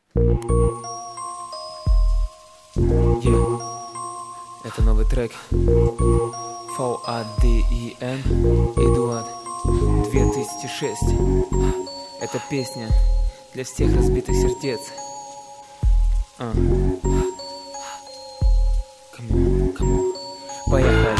Yeah. Это новый трек FADEN Эдуард 2006. Это песня для всех разбитых сердец. Кому? Поехали.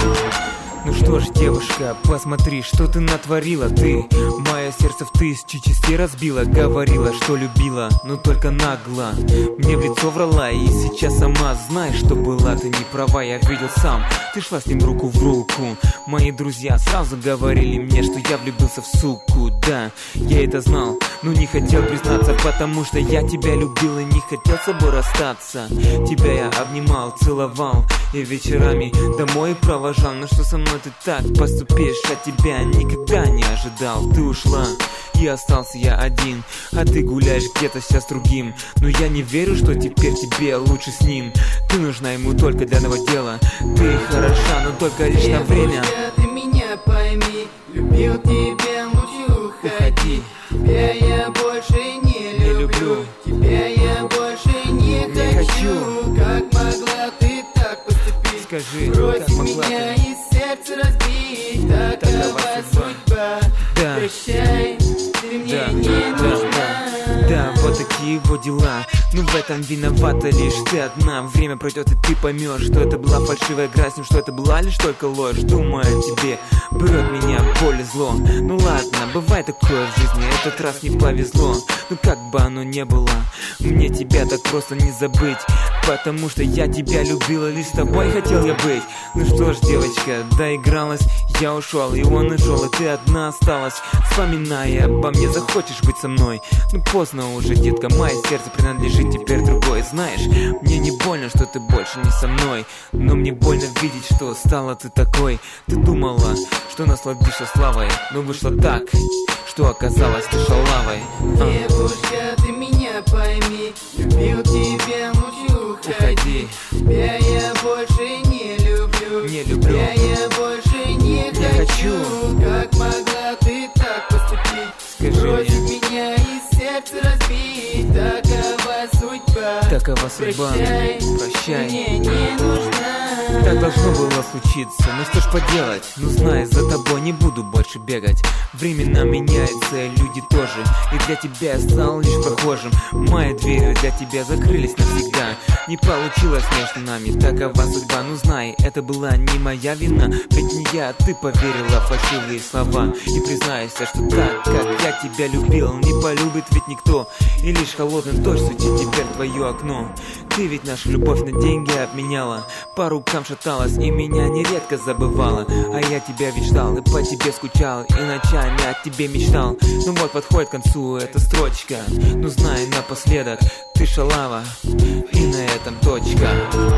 Ну что ж, девушка, посмотри, что ты натворила. Ты мое сердце в тысячи частей разбила. Говорила, что любила, но только нагло мне в лицо врала. И сейчас сама знаешь, что была ты не права. Я видел сам, ты шла с ним руку в руку. Мои друзья сразу говорили мне, что я влюбился в суку. Да, я это знал, но не хотел признаться, потому что я тебя любил и не хотел с собой расстаться. Тебя я обнимал, целовал и вечерами домой провожал. Но что со мной ты так поступишь? От тебя никогда не ожидал. Ты ушла, и остался я один, а ты гуляешь где-то сейчас с другим. Но я не верю, что теперь тебе лучше с ним. Ты нужна ему только для одного дела. Ты хороша, но только лишь на время. Ты меня пойми, любил тебя, лучше уходи. Тебя я больше не люблю. Тебя я больше не хочу. Как могла ты так поступить? Скажи, бросить как могла меня ты? и сердце разбить. Такова судьба. Да. Прощай, ты мне не нужна. Да, вот такие вот дела. Ну в этом виновата лишь ты одна. Время пройдет и ты поймешь, что это была фальшивая игра с ним, что это была лишь только ложь. Думаю о тебе, берет меня боль и зло. Ну ладно, бывает такое в жизни, этот раз не повезло. Ну как бы оно ни было, мне тебя так просто не забыть. Потому что я тебя любила, лишь с тобой хотел я быть. Ну что ж, девочка, доигралась, я ушел, и он ушел, и ты одна осталась. Вспоминая обо мне, захочешь быть со мной. Ну поздно уже, детка, мое сердце принадлежит теперь другой. Знаешь, мне не больно, что ты больше не со мной, но мне больно видеть, что стала ты такой. Ты думала, что насладишься славой, но вышло так, что оказалась ты шалавой. Девушка, ты меня пойми, любил тебя, лучше уходи. Тебя я больше не люблю. Тебя я больше не хочу. Как могла ты так поступить? Скажи бросить мне. меня и сердце разбить. Такова судьба. Такова судьба. Прощай, мне не нужна. Так должно было случиться, ну что ж поделать. Ну знай, за тобой не буду больше бегать. Времена меняются, люди тоже. И для тебя я стал лишь прохожим. Мои двери для тебя закрылись навсегда. Не получилось между нами, такова судьба. Ну знай, это была не моя вина. Ведь не я, а ты поверила в фальшивые слова. И признайся, что так, как я тебя любил, не полюбит ведь никто. И лишь холодный дождь светит теперь твое окно. Ты ведь нашу любовь на деньги обменяла, по рукам шаталась и меня нередко забывала. А я тебя ведь ждал и по тебе скучал, и ночами о тебе мечтал. Ну вот подходит к концу эта строчка. Ну знай напоследок, ты шалава, и на этом точка.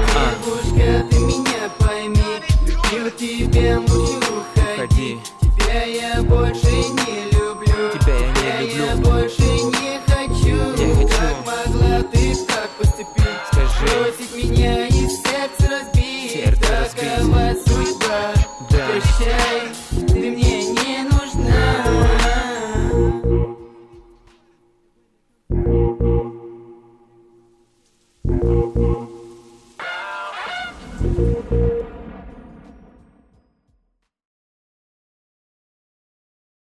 Девушка, ты меня пойми, любил тебя, лучше уходи. Тебя я больше не люблю.